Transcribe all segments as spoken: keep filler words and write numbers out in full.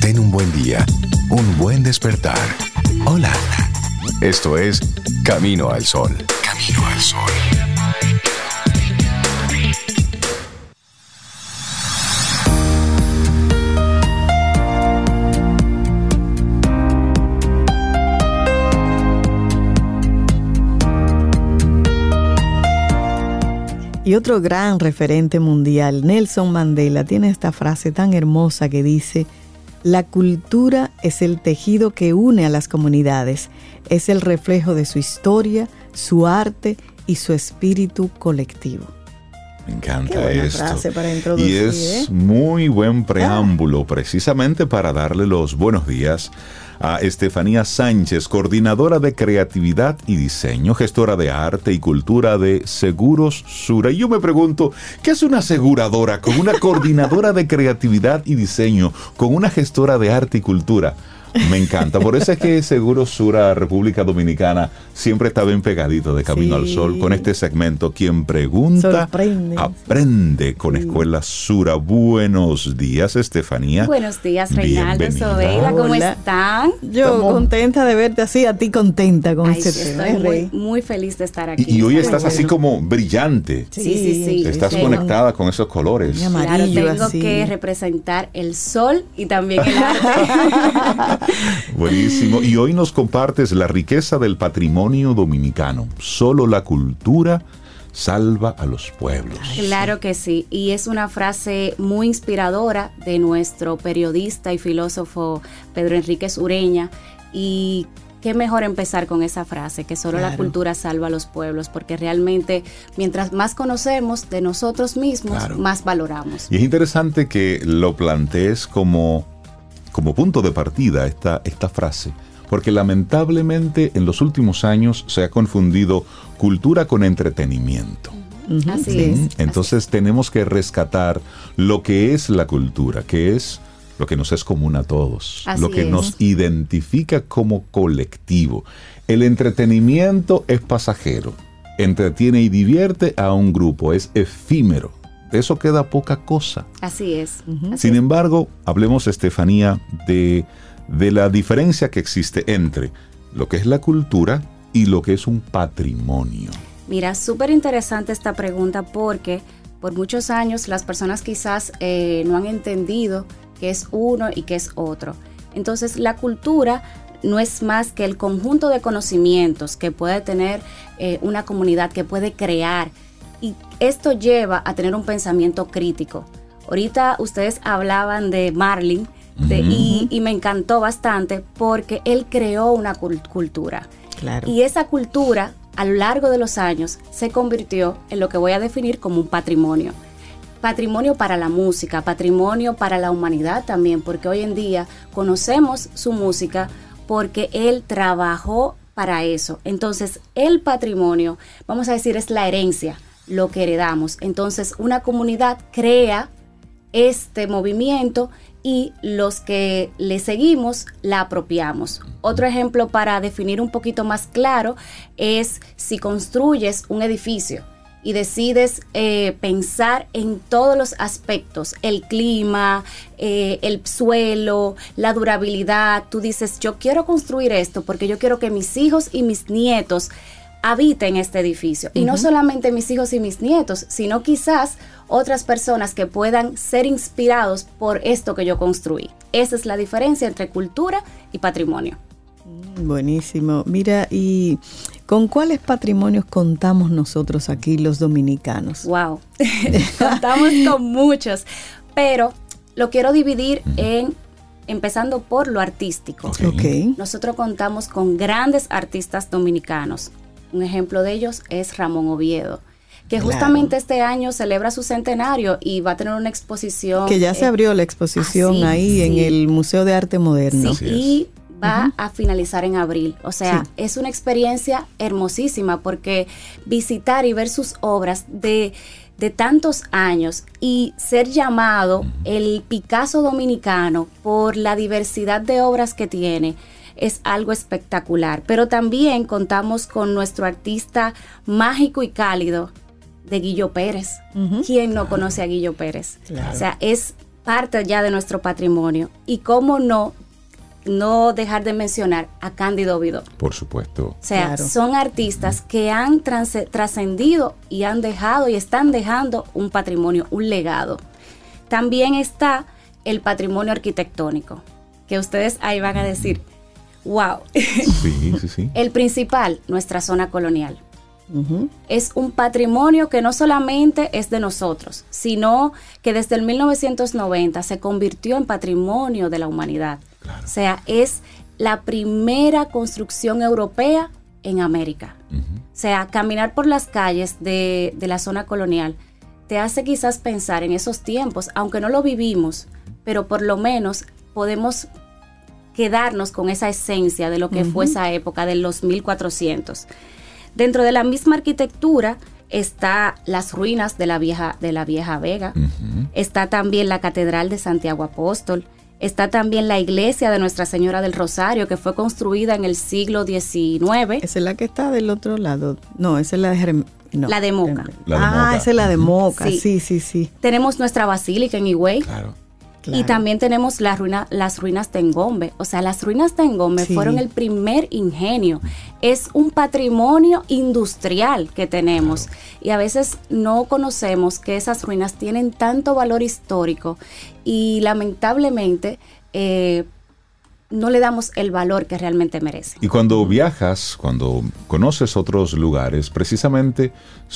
Ten un buen día, un buen despertar. Hola. Esto es Camino al Sol. Camino al Sol. Y otro gran referente mundial, Nelson Mandela, tiene esta frase tan hermosa que dice: la cultura es el tejido que une a las comunidades, es el reflejo de su historia, su arte y su espíritu colectivo. Me encanta Qué buena esto. frase para introducir, y es ¿eh? muy buen preámbulo, ah. precisamente para darle los buenos días a Estefanía Sánchez, coordinadora de creatividad y diseño, gestora de arte y cultura de Seguros Sura. Y yo me pregunto, ¿qué es una aseguradora con una coordinadora de creatividad y diseño, con una gestora de arte y cultura? Me encanta. Por eso es que Seguros Sura, República Dominicana, siempre está bien pegadito de Camino sí. al Sol con este segmento. Quien pregunta, Sorprende. aprende con sí. Escuela Sura. Buenos días, Estefanía. Buenos días, Reinaldo, Sobeida, ¿cómo Hola. están? Yo Estamos... contenta de verte así, a ti contenta con Ay, este sí, tema. Estoy muy, muy feliz de estar aquí. Y, y hoy estás bueno. así como brillante. Sí, sí, sí. Estás sí. conectada con esos colores. Claro, tengo así. que representar el sol y también el arte. Buenísimo. Y hoy nos compartes la riqueza del patrimonio dominicano. Solo la cultura salva a los pueblos. Claro que sí. Y es una frase muy inspiradora de nuestro periodista y filósofo Pedro Enríquez Ureña. Y qué mejor empezar con esa frase, que solo claro. la cultura salva a los pueblos, porque realmente mientras más conocemos de nosotros mismos, claro. más valoramos. Y es interesante que lo plantees como... como punto de partida esta, esta frase, porque lamentablemente en los últimos años se ha confundido cultura con entretenimiento. Uh-huh. Así ¿Sí? es. Entonces así. tenemos que rescatar lo que es la cultura, que es lo que nos es común a todos, Así lo que es. nos identifica como colectivo. El entretenimiento es pasajero, entretiene y divierte a un grupo, es efímero. De eso queda poca cosa. Así es. Uh-huh. Así Sin es. embargo, hablemos, Estefanía, de, de la diferencia que existe entre lo que es la cultura y lo que es un patrimonio. Mira, súper interesante esta pregunta porque por muchos años las personas quizás eh, no han entendido qué es uno y qué es otro. Entonces, la cultura no es más que el conjunto de conocimientos que puede tener eh, una comunidad, que puede crear. Y esto lleva a tener un pensamiento crítico. Ahorita ustedes hablaban de Marlin de, uh-huh. y, y me encantó bastante porque él creó una cult- cultura. Claro. Y esa cultura a lo largo de los años se convirtió en lo que voy a definir como un patrimonio. Patrimonio para la música, patrimonio para la humanidad también, porque hoy en día conocemos su música porque él trabajó para eso. Entonces, el patrimonio, vamos a decir, es la herencia, lo que heredamos. Entonces, una comunidad crea este movimiento y los que le seguimos la apropiamos. Otro ejemplo para definir un poquito más claro es si construyes un edificio y decides eh, pensar en todos los aspectos, el clima, eh, el suelo, la durabilidad. Tú dices, yo quiero construir esto porque yo quiero que mis hijos y mis nietos habiten este edificio. Uh-huh. Y no solamente mis hijos y mis nietos, sino quizás otras personas que puedan ser inspirados por esto que yo construí. Esa es la diferencia entre cultura y patrimonio. Buenísimo. Mira, ¿y con cuáles patrimonios contamos nosotros aquí los dominicanos? Wow, contamos con muchos, pero lo quiero dividir en, empezando por lo artístico. Okay. Nosotros contamos con grandes artistas dominicanos. Un ejemplo de ellos es Ramón Oviedo, que claro. justamente este año celebra su centenario y va a tener una exposición. Que ya se abrió la exposición ah, sí, ahí sí. en el Museo de Arte Moderno. Sí, y va uh-huh. a finalizar en abril. O sea, sí. es una experiencia hermosísima porque visitar y ver sus obras de, de tantos años y ser llamado uh-huh. el Picasso dominicano por la diversidad de obras que tiene, es algo espectacular. Pero también contamos con nuestro artista mágico y cálido de Guillo Pérez. Uh-huh. ¿Quién no conoce a Guillo Pérez? Claro. O sea, es parte ya de nuestro patrimonio. Y cómo no, no dejar de mencionar a Cándido Vidó. Por supuesto. O sea, Claro. son artistas que han trans- trascendido y han dejado y están dejando un patrimonio, un legado. También está el patrimonio arquitectónico, que ustedes ahí van a decir, wow. Sí, sí, sí. El principal, nuestra zona colonial. Ujú. Es un patrimonio que no solamente es de nosotros, sino que desde el mil novecientos noventa se convirtió en patrimonio de la humanidad. Claro. O sea, es la primera construcción europea en América. Ujú. O sea, caminar por las calles de, de la zona colonial te hace quizás pensar en esos tiempos, aunque no lo vivimos, pero por lo menos podemos quedarnos con esa esencia de lo que Ujú. fue esa época de los mil cuatrocientos. Dentro de la misma arquitectura está las ruinas de la vieja, de la vieja Vega, Ujú. está también la Catedral de Santiago Apóstol, está también la iglesia de Nuestra Señora del Rosario, que fue construida en el siglo diecinueve. Esa es la que está del otro lado. No, esa es la de Jerem- no. La de Moca. La de ah, Moca. esa es la de Moca. Sí. Sí, sí, sí. Tenemos nuestra basílica en Higüey. Claro. Claro. Y también tenemos la ruina, las ruinas de Engombe. O sea, las ruinas de Engombe Sí. fueron el primer ingenio. Es un patrimonio industrial que tenemos. Y a veces no conocemos que esas ruinas tienen tanto valor histórico. Y lamentablemente eh, no le damos el valor que realmente merece. Y cuando viajas, cuando conoces otros lugares, precisamente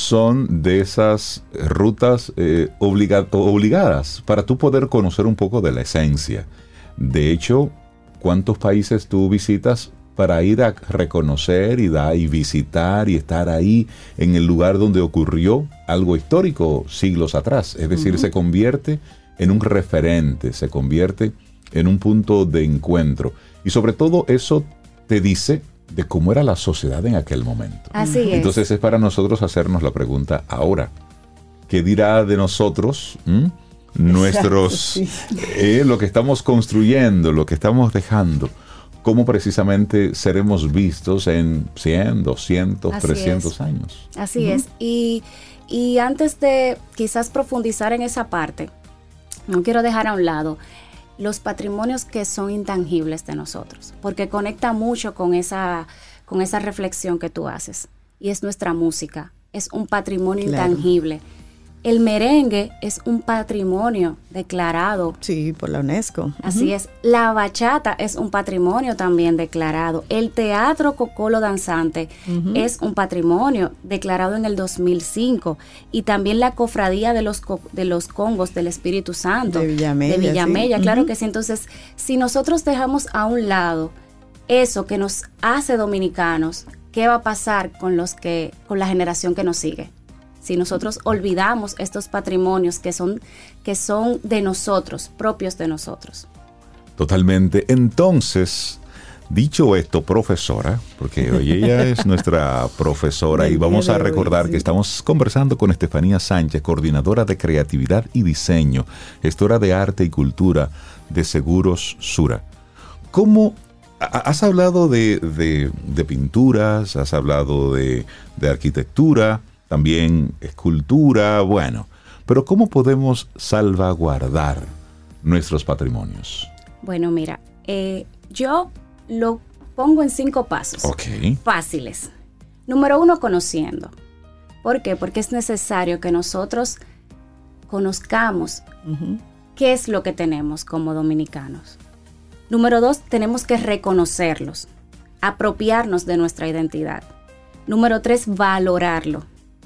son de esas rutas eh, obliga- obligadas para tú poder conocer un poco de la esencia. De hecho, ¿cuántos países tú visitas para ir a reconocer y, da, y visitar y estar ahí en el lugar donde ocurrió algo histórico siglos atrás? Es decir, uh-huh. se convierte en un referente, se convierte en un punto de encuentro. Y sobre todo eso te dice de cómo era la sociedad en aquel momento. Así es. Entonces es para nosotros hacernos la pregunta ahora. ¿Qué dirá de nosotros? ¿Mm? Nuestros, Exacto, sí. eh, lo que estamos construyendo, lo que estamos dejando. ¿Cómo precisamente seremos vistos en cien, doscientos, Así trescientos es. años? Así Ujú. es. Y, y antes de quizás profundizar en esa parte, no quiero dejar a un lado los patrimonios que son intangibles de nosotros, porque conecta mucho con esa, con esa reflexión que tú haces. Y es nuestra música, es un patrimonio Claro. intangible. El merengue es un patrimonio declarado. Sí, por la UNESCO. Así Ujú. es. La bachata es un patrimonio también declarado. El teatro Cocolo Danzante Ujú. es un patrimonio declarado en el dos mil cinco. Y también la cofradía de los, co- de los Congos del Espíritu Santo. De Villamella, De Villamella, sí. claro Ujú. que sí. Entonces, si nosotros dejamos a un lado eso que nos hace dominicanos, ¿qué va a pasar con los que, con la generación que nos sigue? Si nosotros olvidamos estos patrimonios que son, que son de nosotros, propios de nosotros. Totalmente. Entonces, dicho esto, profesora, porque hoy ella es nuestra profesora Del y vamos día a de hoy, recordar sí. que estamos conversando con Estefanía Sánchez, coordinadora de creatividad y diseño, gestora de arte y cultura de Seguros Sura. ¿Cómo ha- has hablado de, de- de pinturas, has hablado de, de arquitectura, también escultura, bueno, pero ¿cómo podemos salvaguardar nuestros patrimonios? Bueno, mira, eh, yo lo pongo en cinco pasos Ok. fáciles. Número uno, conociendo. ¿Por qué? Porque es necesario que nosotros conozcamos Ujú. qué es lo que tenemos como dominicanos. Número dos, tenemos que reconocerlos, apropiarnos de nuestra identidad. Número tres, valorarlo.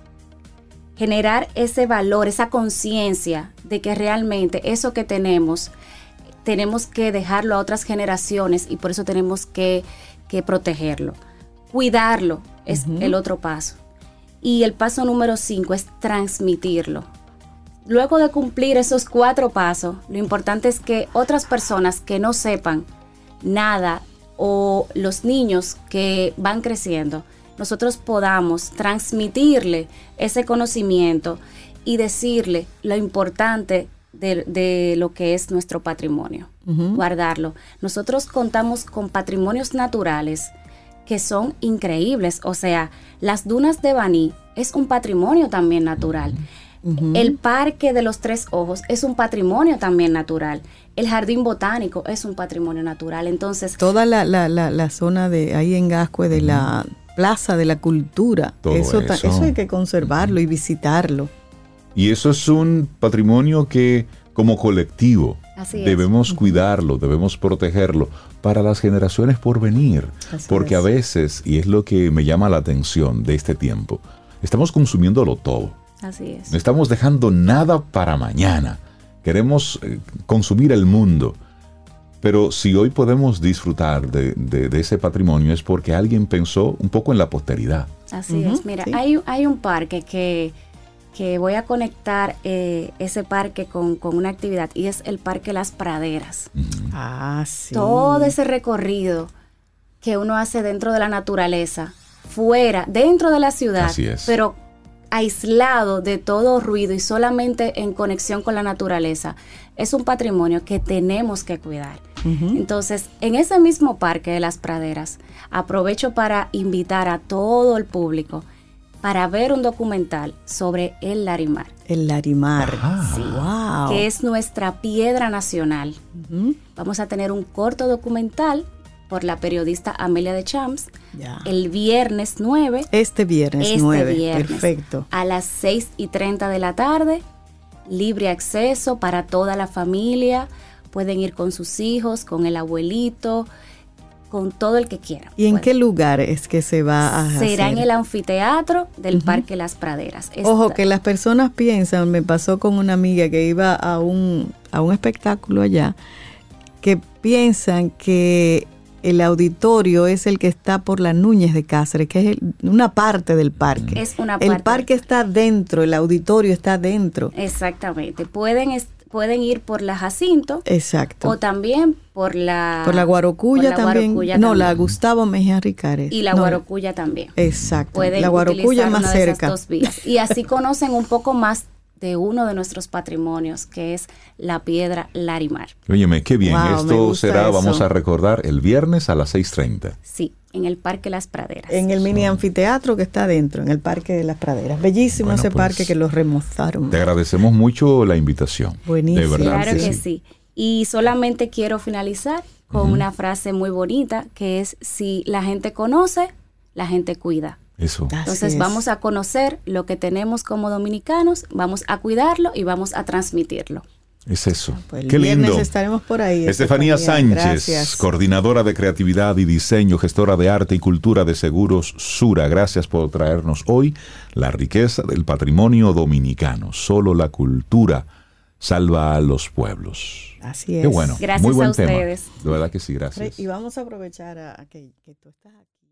Generar ese valor, esa conciencia de que realmente eso que tenemos, tenemos que dejarlo a otras generaciones y por eso tenemos que, que protegerlo. Cuidarlo es Ujú. el otro paso. Y el paso número cinco es transmitirlo. Luego de cumplir esos cuatro pasos, lo importante es que otras personas que no sepan nada o los niños que van creciendo, nosotros podamos transmitirle ese conocimiento y decirle lo importante de, de lo que es nuestro patrimonio, Ujú. guardarlo. Nosotros contamos con patrimonios naturales que son increíbles, o sea, las dunas de Baní es un patrimonio también natural. Uh-huh. El Parque de los Tres Ojos es un patrimonio también natural. El Jardín Botánico es un patrimonio natural. Entonces, toda la, la, la, la zona de ahí en Gascue de uh-huh. la Plaza de la Cultura, Todo eso, eso. eso hay que conservarlo uh-huh. y visitarlo. Y eso es un patrimonio que como colectivo Así debemos es. cuidarlo, debemos protegerlo para las generaciones por venir. Así porque es. a veces, y es lo que me llama la atención de este tiempo, estamos consumiéndolo todo. Así es. No estamos dejando nada para mañana. Queremos eh, consumir el mundo. Pero si hoy podemos disfrutar de, de, de ese patrimonio es porque alguien pensó un poco en la posteridad. Así uh-huh. es. Mira, sí. hay, hay un parque que... que voy a conectar eh, ese parque con, con una actividad y es el Parque Las Praderas. Mm. Ah, sí. Todo ese recorrido que uno hace dentro de la naturaleza, fuera, dentro de la ciudad, Así es. pero aislado de todo ruido y solamente en conexión con la naturaleza, es un patrimonio que tenemos que cuidar. Uh-huh. Entonces, en ese mismo Parque de Las Praderas, aprovecho para invitar a todo el público para ver un documental sobre el Larimar. El Larimar. Ah, sí, wow. Que es nuestra piedra nacional. Uh-huh. Vamos a tener un corto documental por la periodista Amelia de Champs yeah. el viernes nueve. Este viernes este nueve. Viernes, perfecto. A las seis y treinta de la tarde, libre acceso para toda la familia. Pueden ir con sus hijos, con el abuelito, con todo el que quiera. ¿Y en Pueden. qué lugar es que se va a hacer? Será en el anfiteatro del uh-huh. Parque Las Praderas. Esta. Ojo, que las personas piensan, me pasó con una amiga que iba a un, a un espectáculo allá, que piensan que el auditorio es el que está por la Núñez de Cáceres, que es el, una parte del parque. Es una parte. El parque está dentro, el auditorio está dentro. Exactamente. Pueden estar Pueden ir por la Jacinto. Exacto. O también por la... Por la Guarocuya, por la también. Guarocuya no, también. La Gustavo Mejía Ricares. Y la no, Guarocuya también. Exacto. Pueden la Guarocuya más cerca. De esas dos vías. Y así conocen un poco más de uno de nuestros patrimonios, que es la piedra Larimar. Óyeme, qué bien. Wow, Esto será, eso. vamos a recordar, el viernes a las seis treinta. Sí, en el Parque Las Praderas. En el mini anfiteatro que está adentro, en el Parque de Las Praderas. Bellísimo bueno, ese pues, parque que lo remozaron. Te agradecemos mucho la invitación. Buenísimo. De verdad. Claro sí. que sí. Y solamente quiero finalizar con uh-huh. una frase muy bonita, que es: si la gente conoce, la gente cuida. Eso. Entonces vamos a conocer lo que tenemos como dominicanos, vamos a cuidarlo y vamos a transmitirlo. Es eso. Ah, pues qué lindo. Estaremos por ahí. Estefanía, Estefanía Sánchez, gracias. Coordinadora de Creatividad y Diseño, gestora de Arte y Cultura de Seguros Sura. Gracias por traernos hoy la riqueza del patrimonio dominicano. Solo la cultura salva a los pueblos. Así es. Qué bueno. Gracias Muy buen a ustedes. tema. De verdad que sí, gracias. Y vamos a aprovechar a, a que, que tú estás aquí.